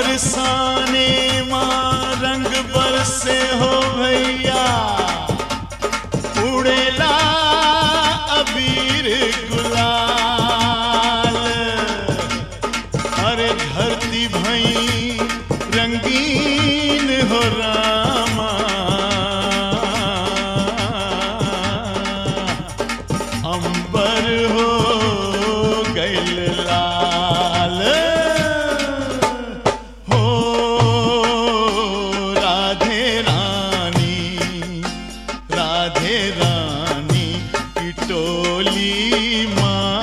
बरसाने माँ रंग बरसे हो भैया, उड़ेला अबीर गुलाल। अरे धरती भई रंगीन हो रामा, अंबर हो गइल लाल। हो राधे रानी, राधे रानी की टोली माँ,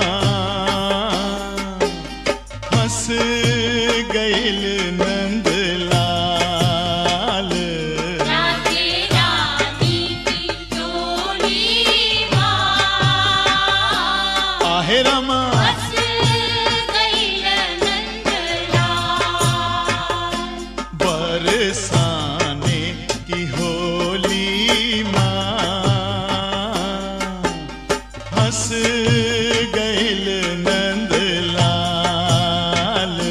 हंस गइल नंद लाल। राधे रानी की टोली माँ, आहे रामा, हंस गइल नंदलाल। बरसाने की होली माँ, हंस गइल नंद लाल।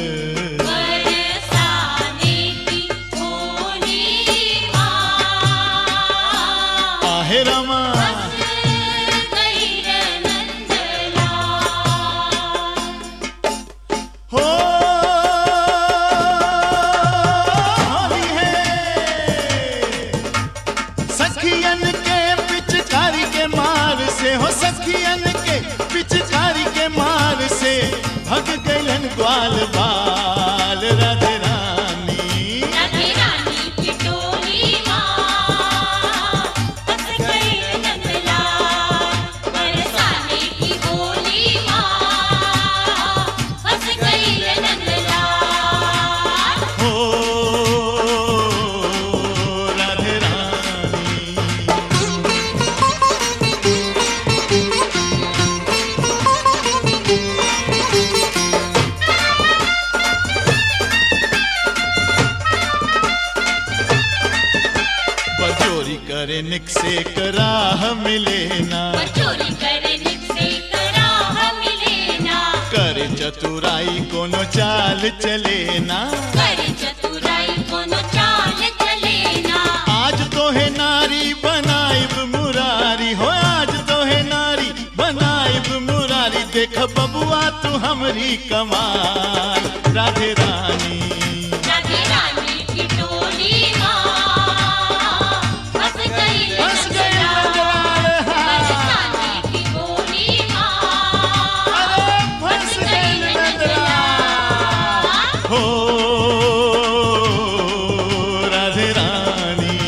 बरसाने की होली माँ, आहे रामा, हंस गइल नंदलाल। हो होली है सखियन के पिचकारी के मार से, हो सखियन के पिचकारी के मार से भग गइलन ग्वाल बाल। राधे रानी, राधे रानी की टोली माँ, हंस गइल नंदलाल। बरसाने की होली माँ, हंस गइल नंदलाल। हो राधे रानी। बजोरी करे निक से कराह मिले ना, चोरी करे निक से कराह मिले ना, करे चतुराई कोनो चाल चले ना। करे चतुराई कोनो चाल चले ना। आज तो है नारी बनाइब मुरारी, हो आज तो है नारी बनाइब मुरारी। देख बबुआ तू हमरी कमाल। राधे रानी, राधे रानी की टोली माँ, हंस गइल हंस गइल नंदलाल। नंदलाल। बरसाने की होली माँ, अरे फंस गइल नंदलाल। हो राधे रानी।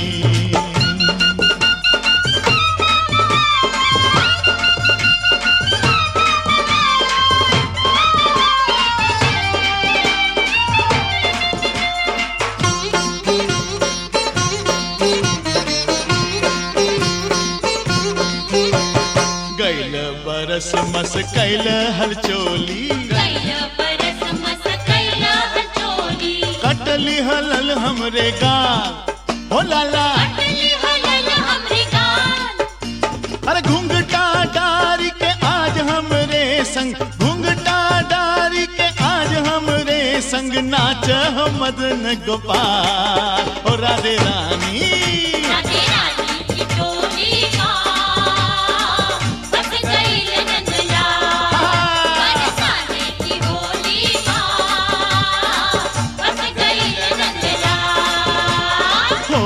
गइल बरस मस कैल हलचोली, गइल बरस मस कैल हचोली। कटली हलल हमरे गाल। हो लाला, अटली हलल हमरे गाल। अरे घूंघटा डारी के आज हमरे संग, घूंघटा डारी के आज हमरे संग नाच हो मदन गोपाल। हो राधे रानी, राधे रानी की टोली माँ, हंस गइल नंदलाल। बरसाने की होली माँ, हंस गइल नंदलाल। हो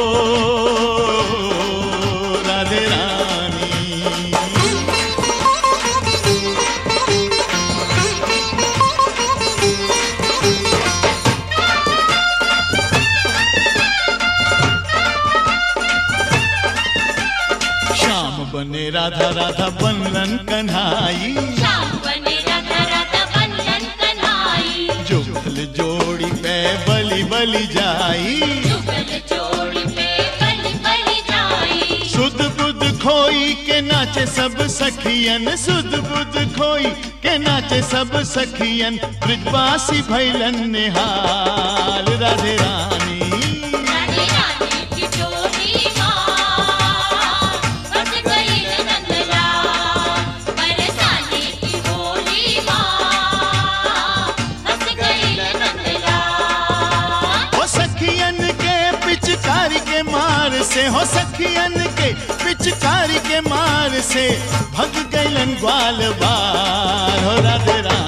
राधे रानी। श्याम बने राधा, राधा बनलन कन्हाई। श्याम बने राधा राधा बनलन कन्हाई। जुगल जोड़ी पे बलि बलि जाई। जुगल जोड़ी पे बलि बलि जाई। सुध बुध खोई के नाचे सब सखियन, सुध बुध खोई के नाचे सब सखियन। ब्रजवासी भैलन निहाल। राधे रानी, राधे रानी की टोली माँ, हंस गइल नंदलाल। बरसाने की होली माँ, हंस गइल नंदलाल। पिचकारी के मार से भग गईलन ग्वाल बार हो राधे राम।